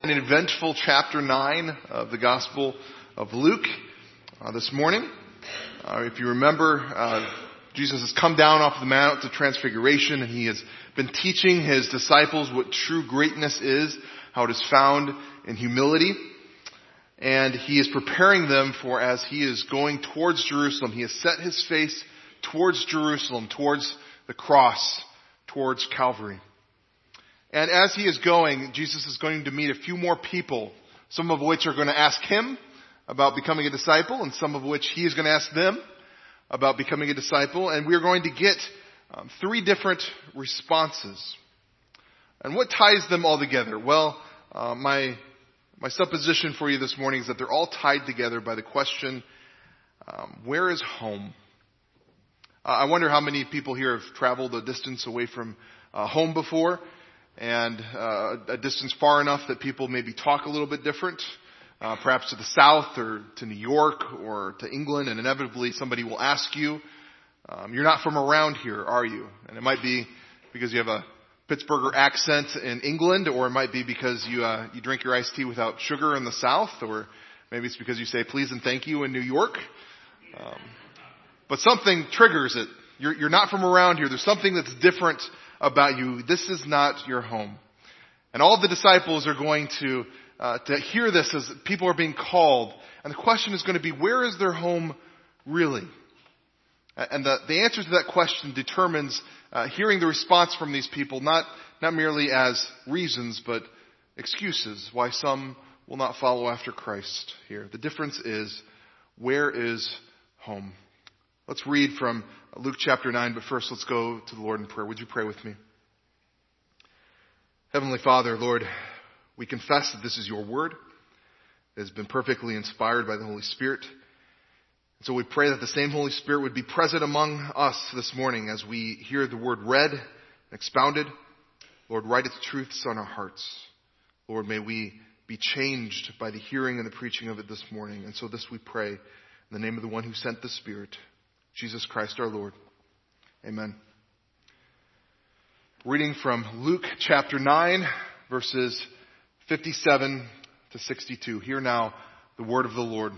an eventful chapter 9 of the Gospel of Luke this morning. If you remember, Jesus has come down off the Mount of Transfiguration, and he has been teaching his disciples what true greatness is, how it is found in humility. And he is preparing them for, as he is going towards Jerusalem, he has set his face towards Jerusalem, towards the cross, towards Calvary. And as he is going, Jesus is going to meet a few more people, some of which are going to ask him about becoming a disciple, and some of which he is going to ask them about becoming a disciple. And we are going to get three different responses. And what ties them all together? Well, my supposition for you this morning is that they're all tied together by the question, where is home? I wonder how many people here have traveled a distance away from home before, and a distance far enough that people maybe talk a little bit different, perhaps to the south or to New York or to England, and inevitably somebody will ask you, you're not from around here, are you? And it might be because you have a Pittsburgher accent in England, or it might be because you drink your iced tea without sugar in the south, or maybe it's because you say please and thank you in New York. But something triggers it. You're not from around here. There's something that's different about you. This is not your home. And all the disciples are going to hear this as people are being called. And the question is going to be, where is their home really? And the answer to that question determines hearing the response from these people, not merely as reasons, but excuses why some will not follow after Christ here. The difference is, where is home? Let's read from Luke chapter 9, but first let's go to the Lord in prayer. Would you pray with me? Heavenly Father, Lord, we confess that this is your word. It has been perfectly inspired by the Holy Spirit. And so we pray that the same Holy Spirit would be present among us this morning as we hear the word read and expounded. Lord, write its truths on our hearts. Lord, may we be changed by the hearing and the preaching of it this morning. And so this we pray in the name of the one who sent the Spirit, Jesus Christ our Lord. Amen. Reading from Luke chapter 9, verses 57 to 62. Hear now the word of the Lord.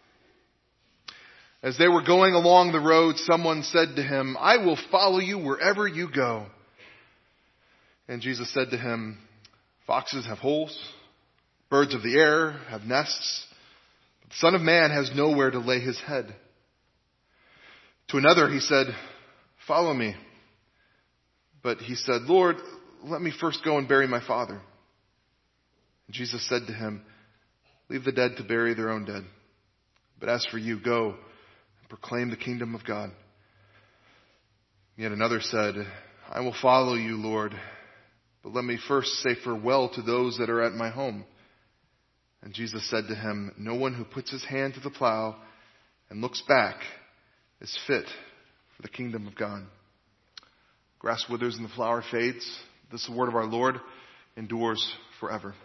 As they were going along the road, someone said to him, "I will follow you wherever you go." And Jesus said to him, "Foxes have holes, birds of the air have nests, but the Son of Man has nowhere to lay his head." To another he said, "Follow me." But he said, "Lord, let me first go and bury my father." And Jesus said to him, "Leave the dead to bury their own dead. But as for you, go and proclaim the kingdom of God." Yet another said, "I will follow you, Lord, but let me first say farewell to those that are at my home." And Jesus said to him, "No one who puts his hand to the plow and looks back is fit for the kingdom of God." Grass withers and the flower fades. This is the word of our Lord, endures forever.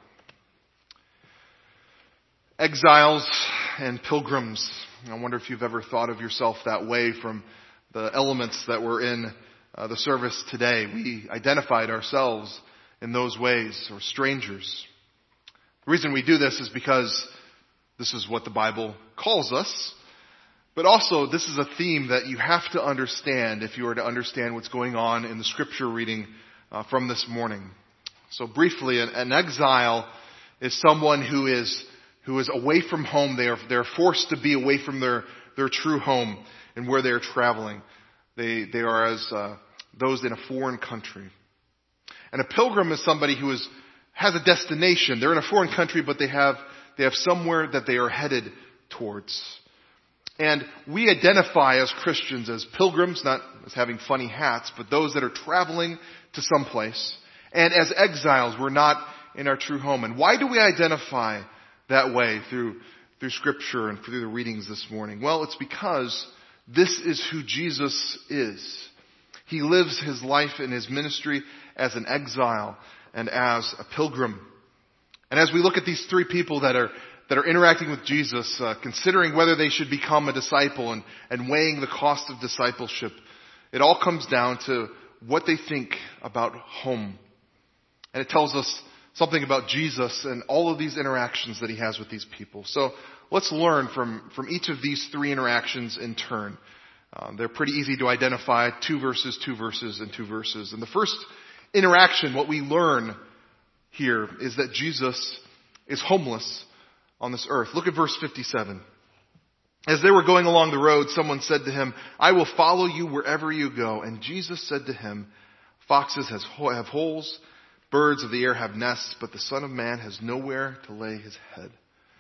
Exiles and pilgrims. I wonder if you've ever thought of yourself that way from the elements that were in the service today. We identified ourselves in those ways, or strangers. The reason we do this is because this is what the Bible calls us. But also, this is a theme that you have to understand if you are to understand what's going on in the scripture reading from this morning. So briefly, an exile is someone who is away from home. They're forced to be away from their true home and where they are traveling. They are as those in a foreign country. And a pilgrim is somebody who has a destination. They're in a foreign country, but they have somewhere that they are headed towards. And we identify as Christians as pilgrims, not as having funny hats, but those that are traveling to some place. And as exiles, we're not in our true home. And why do we identify that way through Scripture and through the readings this morning? Well, it's because this is who Jesus is. He lives his life in his ministry as an exile and as a pilgrim. And as we look at these three people that are interacting with Jesus, considering whether they should become a disciple and weighing the cost of discipleship, it all comes down to what they think about home. And it tells us something about Jesus and all of these interactions that he has with these people. So let's learn from each of these three interactions in turn. They're pretty easy to identify, 2 verses, 2 verses, and 2 verses. And the first interaction, what we learn here is that Jesus is homeless on this earth. Look at verse 57. As they were going along the road, someone said to him, "I will follow you wherever you go." And Jesus said to him, "Foxes have holes, birds of the air have nests, but the Son of Man has nowhere to lay his head."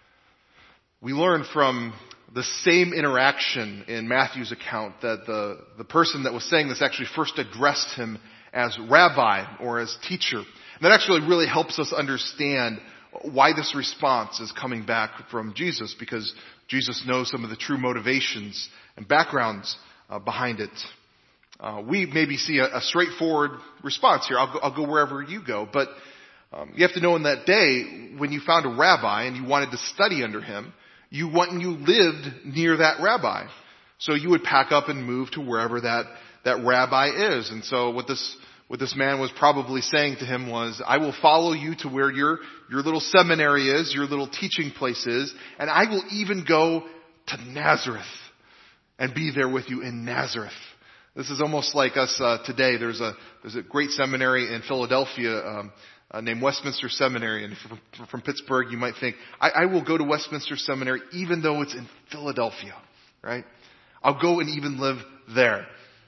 We learn from the same interaction in Matthew's account that the person that was saying this actually first addressed him as rabbi or as teacher. And that actually really helps us understand why this response is coming back from Jesus, because Jesus knows some of the true motivations and backgrounds behind it. We maybe see a straightforward response here. I'll go wherever you go. But you have to know in that day, when you found a rabbi and you wanted to study under him, you went and you lived near that rabbi. So you would pack up and move to wherever that rabbi is. And so what this man was probably saying to him was, "I will follow you to where your little seminary is, your little teaching place is, and I will even go to Nazareth and be there with you in Nazareth." This is almost like us today. There's a great seminary in Philadelphia named Westminster Seminary. And if you're from Pittsburgh, you might think, I will go to Westminster Seminary even though it's in Philadelphia, right? I'll go and even live there.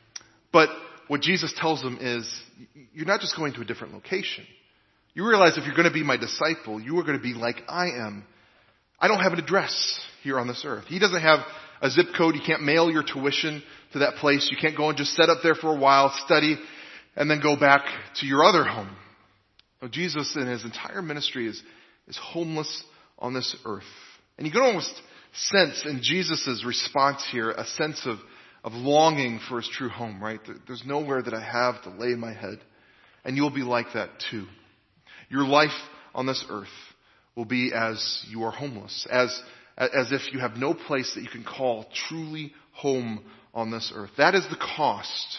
But what Jesus tells them is, you're not just going to a different location. You realize if you're going to be my disciple, you are going to be like I am. I don't have an address here on this earth. He doesn't have a zip code. You can't mail your tuition to that place. You can't go and just set up there for a while, study, and then go back to your other home. No, Jesus in his entire ministry is homeless on this earth. And you can almost sense in Jesus' response here a sense of longing for his true home, right? There's nowhere that I have to lay my head. And you'll be like that too. Your life on this earth will be as you are homeless, as if you have no place that you can call truly home on this earth. That is the cost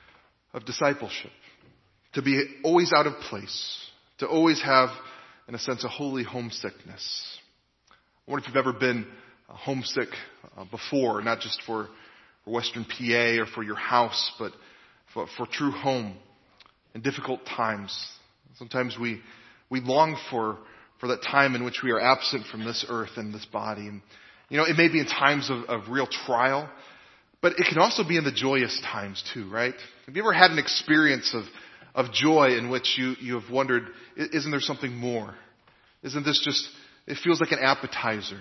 of discipleship. To be always out of place. To always have, in a sense, a holy homesickness. I wonder if you've ever been homesick before, not just for Western PA or for your house, but for true home in difficult times. Sometimes we long for that time in which we are absent from this earth and this body. And, it may be in times of real trial, but it can also be in the joyous times too, right? Have you ever had an experience of joy in which you have wondered, isn't there something more? Isn't this just, it feels like an appetizer.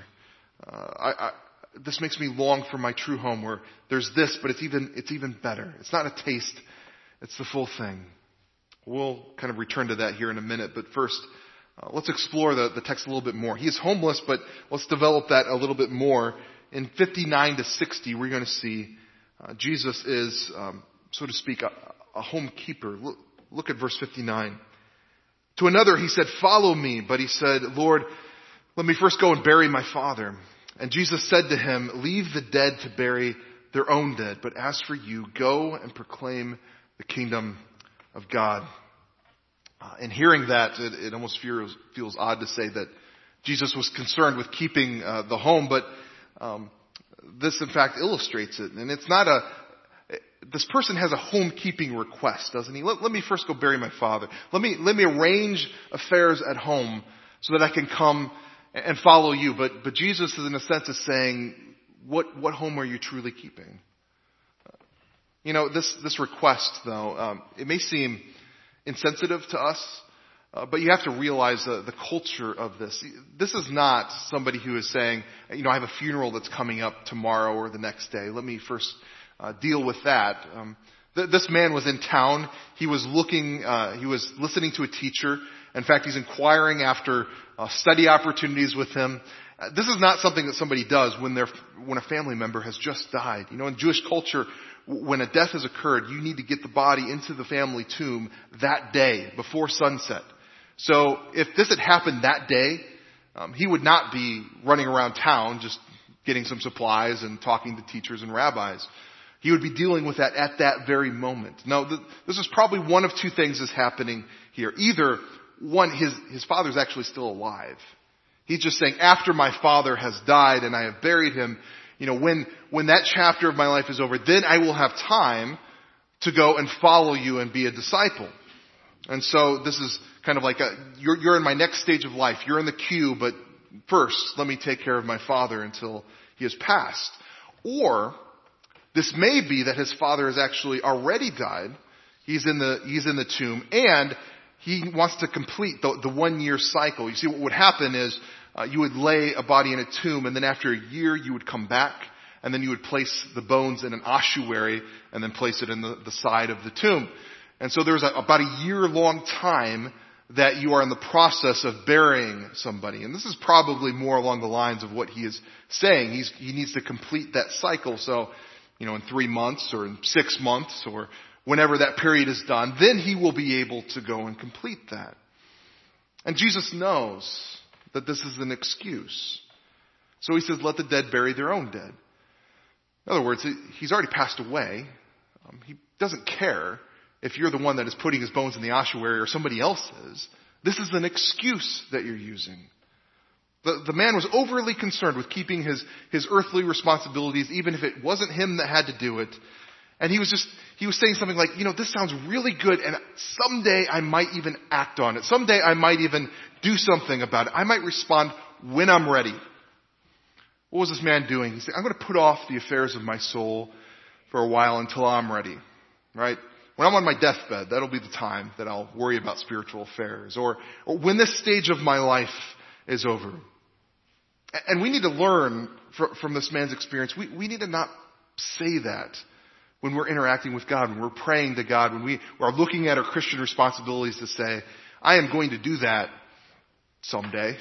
This makes me long for my true home where there's this, but it's even better. It's not a taste, it's the full thing. We'll kind of return to that here in a minute, but first, let's explore the text a little bit more. He is homeless, but let's develop that a little bit more. In 59 to 60, we're going to see Jesus is, so to speak, a homekeeper. Look at verse 59. To another he said, "Follow me." But he said, "Lord, let me first go and bury my father." And Jesus said to him, "Leave the dead to bury their own dead. But as for you, go and proclaim the kingdom of God." And hearing that, it almost feels odd to say that Jesus was concerned with keeping the home, but this in fact illustrates it. And it's not this person has a homekeeping request, doesn't he? Let me first go bury my father. Let me arrange affairs at home so that I can come and follow you. But Jesus is in a sense is saying, what home are you truly keeping? This request though, it may seem insensitive to us, but you have to realize the culture of this. This is not somebody who is saying, I have a funeral that's coming up tomorrow or the next day. Let me first deal with that. This man was in town. He was listening to a teacher. In fact, he's inquiring after study opportunities with him. This is not something that somebody does when a family member has just died. In Jewish culture, when a death has occurred, you need to get the body into the family tomb that day before sunset. So if this had happened that day, he would not be running around town just getting some supplies and talking to teachers and rabbis. He would be dealing with that at that very moment. Now, this is probably one of two things is happening here. Either one, his father's actually still alive. He's just saying, after my father has died and I have buried him, when that chapter of my life is over, then I will have time to go and follow you and be a disciple. And so this is kind of like you're in my next stage of life. You're in the queue, but first, let me take care of my father until he has passed. Or this may be that his father has actually already died. He's in the tomb, and he wants to complete the 1 year cycle. You see, what would happen is you would lay a body in a tomb, and then after a year you would come back, and then you would place the bones in an ossuary, and then place it in the side of the tomb. And so there's about a year-long time that you are in the process of burying somebody. And this is probably more along the lines of what he is saying. He needs to complete that cycle. So, in 3 months or in 6 months or whenever that period is done, then he will be able to go and complete that. And Jesus knows that this is an excuse. So he says, let the dead bury their own dead. In other words, he's already passed away. He doesn't care if you're the one that is putting his bones in the ossuary or somebody else is. This is an excuse that you're using. The man was overly concerned with keeping his earthly responsibilities, even if it wasn't him that had to do it. And he was saying something like, this sounds really good, and someday I might even act on it. Someday I might even do something about it. I might respond when I'm ready. What was this man doing? He said, I'm going to put off the affairs of my soul for a while until I'm ready. Right? When I'm on my deathbed, that'll be the time that I'll worry about spiritual affairs. Or when this stage of my life is over. And we need to learn from this man's experience. We need to not say that when we're interacting with God, when we're praying to God, when we are looking at our Christian responsibilities to say, I am going to do that someday.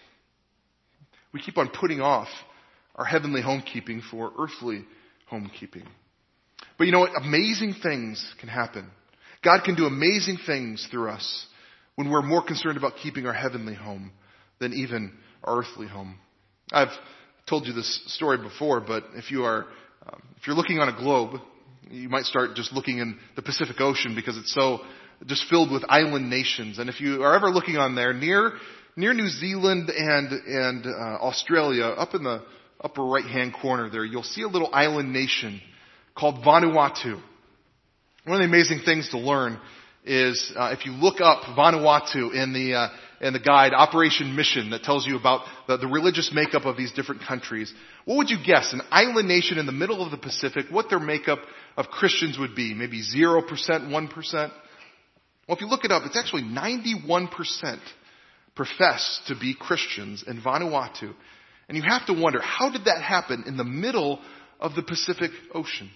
We keep on putting off our heavenly homekeeping for earthly homekeeping. But you know what? Amazing things can happen. God can do amazing things through us when we're more concerned about keeping our heavenly home than even our earthly home. I've told you this story before, but if you're looking on a globe, you might start just looking in the Pacific Ocean because it's so just filled with island nations. And if you are ever looking on there near New Zealand and Australia, up in the upper right-hand corner there, you'll see a little island nation called Vanuatu. One of the amazing things to learn is if you look up Vanuatu in the guide Operation Mission that tells you about the religious makeup of these different countries, what would you guess? An island nation in the middle of the Pacific, what their makeup of Christians would be? Maybe 0%, 1%? Well, if you look it up, it's actually 91% profess to be Christians in Vanuatu. And you have to wonder, how did that happen in the middle of the Pacific Ocean?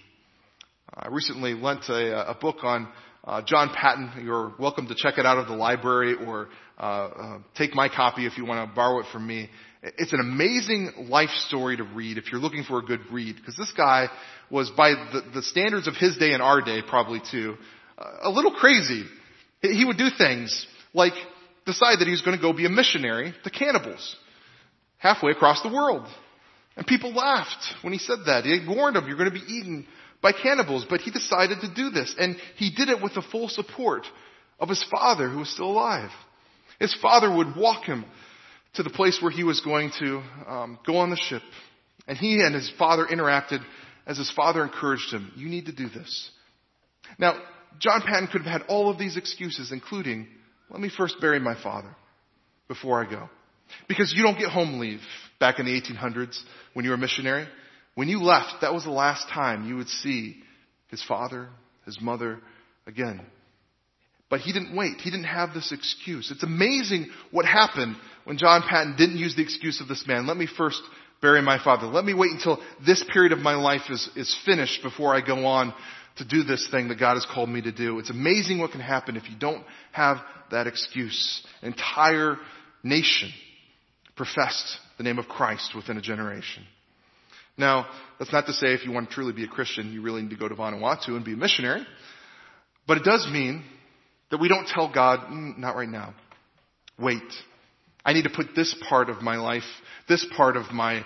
I recently lent a book on John Paton. You're welcome to check it out of the library or take my copy if you want to borrow it from me. It's an amazing life story to read if you're looking for a good read, because this guy was, by the standards of his day and our day probably too, a little crazy. He would do things like decide that he was going to go be a missionary to cannibals halfway across the world. And people laughed when he said that. He warned them, you're going to be eaten by cannibals. But he decided to do this. And he did it with the full support of his father, who was still alive. His father would walk him to the place where he was going to go on the ship. And he and his father interacted as his father encouraged him. You need to do this. Now, John Paton could have had all of these excuses, including, let me first bury my father before I go. Because you don't get home leave back in the 1800s when you were a missionary. When you left, that was the last time you would see his father, his mother again. But he didn't wait. He didn't have this excuse. It's amazing what happened when John Paton didn't use the excuse of this man. Let me first bury my father. Let me wait until this period of my life is finished before I go on to do this thing that God has called me to do. It's amazing what can happen if you don't have that excuse. An entire nation professed the name of Christ within a generation. Now, that's not to say if you want to truly be a Christian, you really need to go to Vanuatu and be a missionary. But it does mean that we don't tell God, not right now. Wait. I need to put this part of my life, this part of my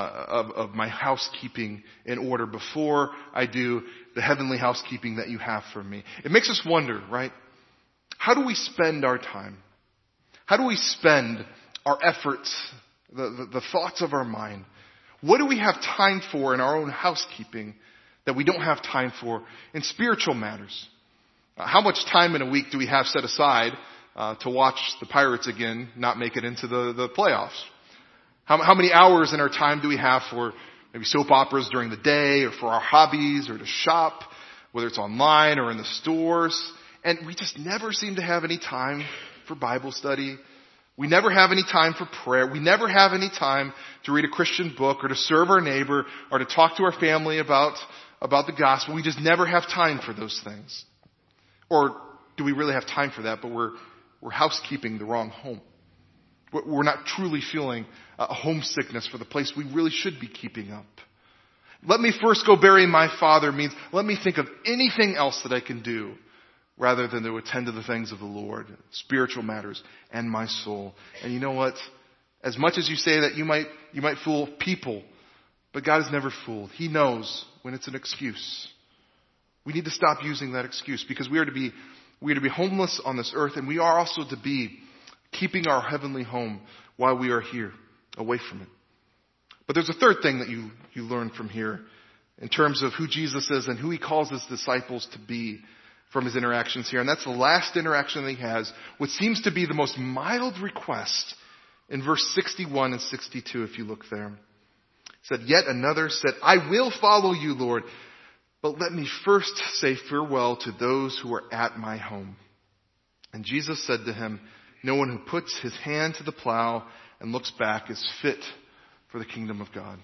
housekeeping in order before I do the heavenly housekeeping that you have for me. It makes us wonder, right? How do we spend our time? How do we spend our efforts, the thoughts of our mind? What do we have time for in our own housekeeping that we don't have time for in spiritual matters? How much time in a week do we have set aside to watch the Pirates again not make it into the playoffs? How many hours in our time do we have for maybe soap operas during the day, or for our hobbies, or to shop, whether it's online or in the stores? And we just never seem to have any time for Bible study. We never have any time for prayer. We never have any time to read a Christian book, or to serve our neighbor, or to talk to our family about the gospel. We just never have time for those things. Or do we really have time for that, but we're housekeeping the wrong home? We're not truly feeling a homesickness for the place we really should be keeping up. Let me first go bury my father means let me think of anything else that I can do rather than to attend to the things of the Lord, spiritual matters, and my soul. And you know what? As much as you say that, you might fool people, but God is never fooled. He knows when it's an excuse. We need to stop using that excuse, because we are to be homeless on this earth, and we are also to be keeping our heavenly home while we are here, away from it. But there's a third thing that you learn from here in terms of who Jesus is and who he calls his disciples to be from his interactions here. And that's the last interaction that he has, what seems to be the most mild request in verse 61 and 62, if you look there. It said, "Yet another said, 'I will follow you, Lord, but let me first say farewell to those who are at my home.' And Jesus said to him, 'No one who puts his hand to the plow and looks back is fit for the kingdom of God.'"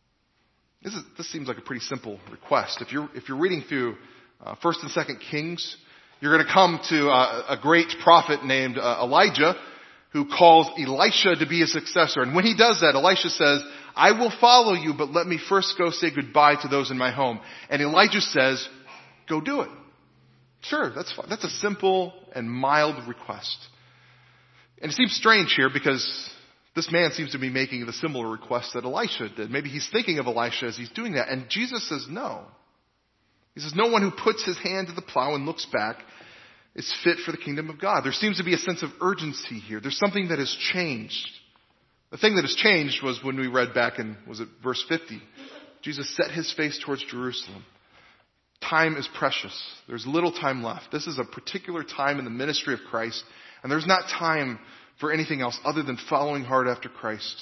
This seems like a pretty simple request. If you're reading through 1st and 2nd Kings, you're going to come to a great prophet named Elijah, who calls Elisha to be his successor. And when he does that, Elisha says, "I will follow you, but let me first go say goodbye to those in my home." And Elijah says, "Go do it." Sure, that's fine. That's a simple and mild request. And it seems strange here because this man seems to be making the similar request that Elisha did. Maybe he's thinking of Elisha as he's doing that. And Jesus says no. He says, "No one who puts his hand to the plow and looks back is fit for the kingdom of God." There seems to be a sense of urgency here. There's something that has changed. The thing that has changed was when we read back in, was it verse 50? Jesus set his face towards Jerusalem. Time is precious. There's little time left. This is a particular time in the ministry of Christ, and there's not time for anything else other than following hard after Christ.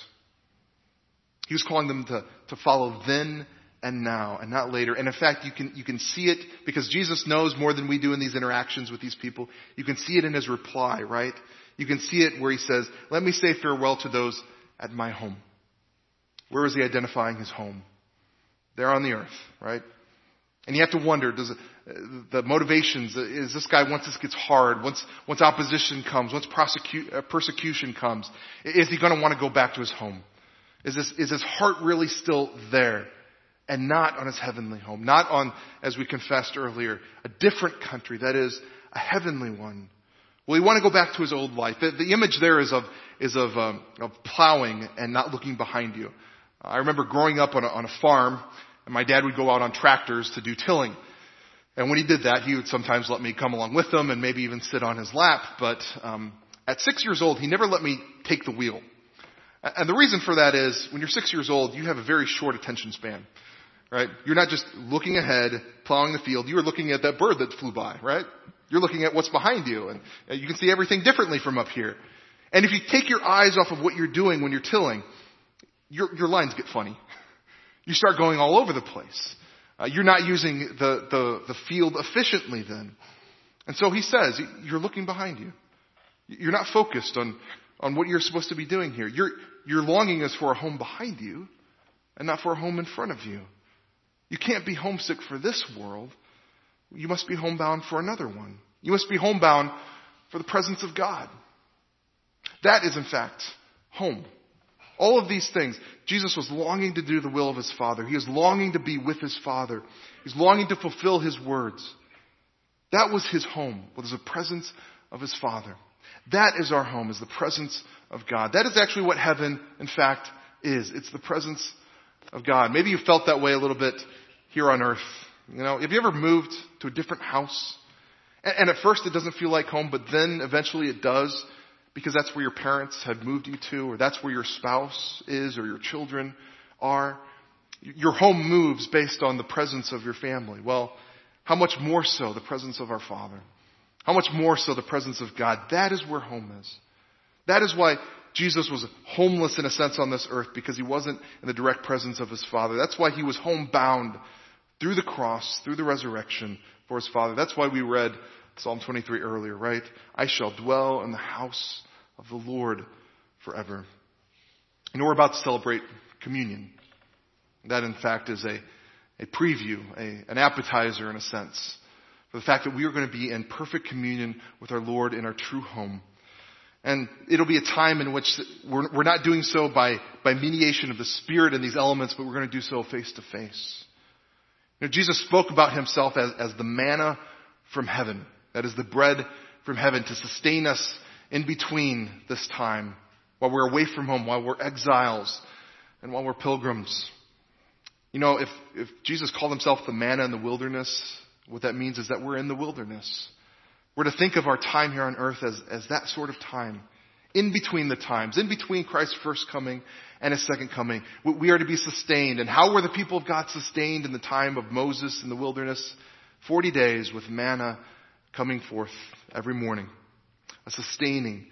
He was calling them to follow then and now, and not later. And in fact, you can see it because Jesus knows more than we do in these interactions with these people. You can see it in his reply, right? You can see it where he says, "Let me say farewell to those at my home." Where is he identifying his home? There on the earth, right? And you have to wonder, the motivations, is this guy, once this gets hard, once opposition comes, once persecution comes, is he going to want to go back to his home? Is his heart really still there? And not on his heavenly home. Not on, as we confessed earlier, a different country, that is, a heavenly one. Will he want to go back to his old life? The image there is of plowing and not looking behind you. I remember growing up on a farm, and my dad would go out on tractors to do tilling. And when he did that, he would sometimes let me come along with him and maybe even sit on his lap. But at 6 years old, he never let me take the wheel. And the reason for that is, when you're 6 years old, you have a very short attention span. Right? You're not just looking ahead, plowing the field. You are looking at that bird that flew by, right? You're looking at what's behind you, and you can see everything differently from up here. And if you take your eyes off of what you're doing when you're tilling, your lines get funny. You start going all over the place. You're not using the field efficiently then. And so he says, you're looking behind you. You're not focused on what you're supposed to be doing here. Your longing is for a home behind you and not for a home in front of you. You can't be homesick for this world. You must be homebound for another one. You must be homebound for the presence of God. That is, in fact, home. All of these things. Jesus was longing to do the will of his Father. He was longing to be with his Father. He's longing to fulfill his words. That was his home, was the presence of his Father. That is our home, is the presence of God. That is actually what heaven, in fact, is. It's the presence of God. Maybe you felt that way a little bit here on earth. You know, have you ever moved to a different house? And at first it doesn't feel like home, but then eventually it does. because that's where your parents had moved you to, or that's where your spouse is, or your children are. Your home moves based on the presence of your family. Well, how much more so the presence of our Father? How much more so the presence of God? That is where home is. That is why Jesus was homeless in a sense on this earth, because he wasn't in the direct presence of his Father. That's why he was homebound through the cross, through the resurrection for his Father. That's why we read Psalm 23 earlier, right? I shall dwell in the house of the Lord forever. You know, we're about to celebrate communion. That, in fact, is a preview, an appetizer in a sense, for the fact that we are going to be in perfect communion with our Lord in our true home. And it'll be a time in which we're not doing so by mediation of the Spirit and these elements, but we're going to do so face to face. You know, Jesus spoke about himself as the manna from heaven. That is the bread from heaven to sustain us in between this time, while we're away from home, while we're exiles, and while we're pilgrims. You know, if Jesus called himself the manna in the wilderness, what that means is that we're in the wilderness. We're to think of our time here on earth as that sort of time. In between the times, in between Christ's first coming and his second coming, we are to be sustained. And how were the people of God sustained in the time of Moses in the wilderness? 40 days with manna coming forth every morning. A sustaining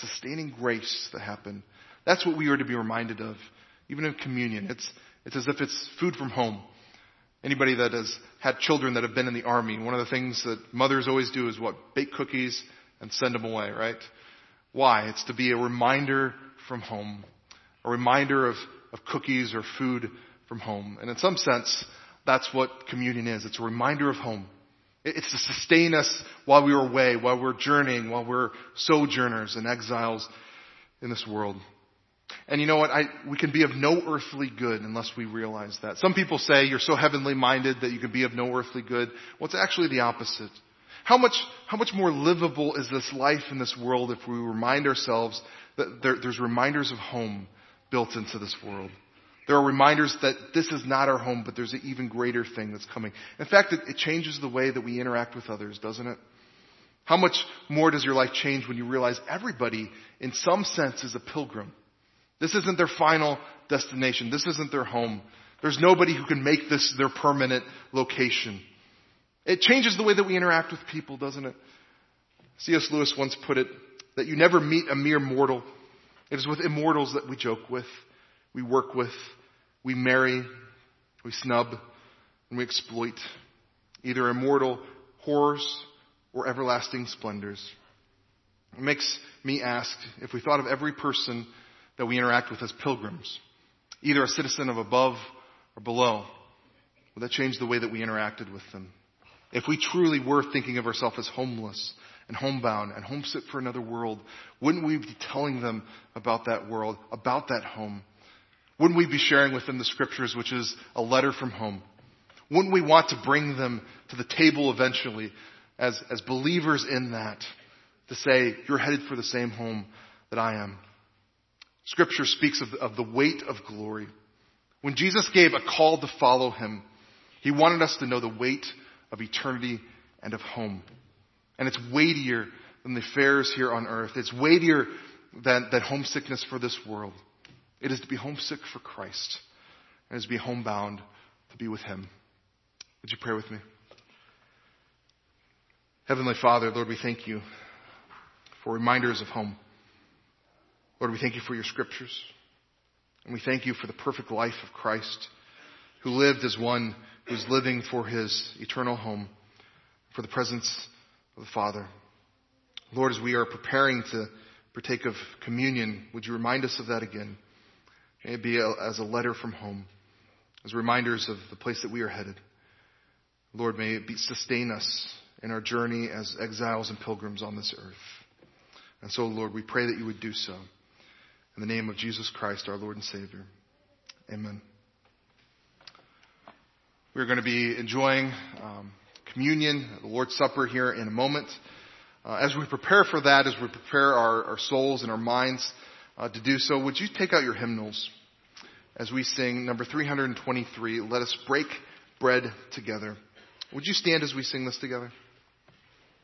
grace that happened. That's what we are to be reminded of, even in communion. It's as if it's food from home. Anybody that has had children that have been in the army, one of the things that mothers always do is what? Bake cookies and send them away, right? Why? It's to be a reminder from home. A reminder of cookies or food from home. And in some sense, that's what communion is. It's a reminder of home. It's to sustain us while we are away, while we're journeying, while we're sojourners and exiles in this world. And you know what? We can be of no earthly good unless we realize that. Some people say you're so heavenly minded that you can be of no earthly good. Well, it's actually the opposite. How much more livable is this life in this world if we remind ourselves that there's reminders of home built into this world? There are reminders that this is not our home, but there's an even greater thing that's coming. In fact, it changes the way that we interact with others, doesn't it? How much more does your life change when you realize everybody, in some sense, is a pilgrim? This isn't their final destination. This isn't their home. There's nobody who can make this their permanent location. It changes the way that we interact with people, doesn't it? C.S. Lewis once put it, that you never meet a mere mortal. It is with immortals that we joke with, we work with, we marry, we snub, and we exploit. Either immortal horrors or everlasting splendors. It makes me ask, if we thought of every person that we interact with as pilgrims, either a citizen of above or below, would that change the way that we interacted with them? If we truly were thinking of ourselves as homeless and homebound and homesick for another world, wouldn't we be telling them about that world, about that home? Wouldn't we be sharing with them the scriptures, which is a letter from home? Wouldn't we want to bring them to the table eventually as believers in that, to say, you're headed for the same home that I am? Scripture speaks of the weight of glory. When Jesus gave a call to follow him, he wanted us to know the weight of eternity and of home. And it's weightier than the affairs here on earth. It's weightier than homesickness for this world. It is to be homesick for Christ. And it is to be homebound to be with him. Would you pray with me? Heavenly Father, Lord, we thank you for reminders of home. Lord, we thank you for your scriptures. And we thank you for the perfect life of Christ, who lived as one who's living for his eternal home, for the presence of the Father. Lord, as we are preparing to partake of communion, would you remind us of that again? May it be as a letter from home, as reminders of the place that we are headed. Lord, may it sustain us in our journey as exiles and pilgrims on this earth. And so, Lord, we pray that you would do so. In the name of Jesus Christ, our Lord and Savior. Amen. We're going to be enjoying communion, the Lord's Supper here in a moment. As we prepare for that, as we prepare our souls and our minds to do so, would you take out your hymnals as we sing number 323, Let Us Break Bread Together. Would you stand as we sing this together?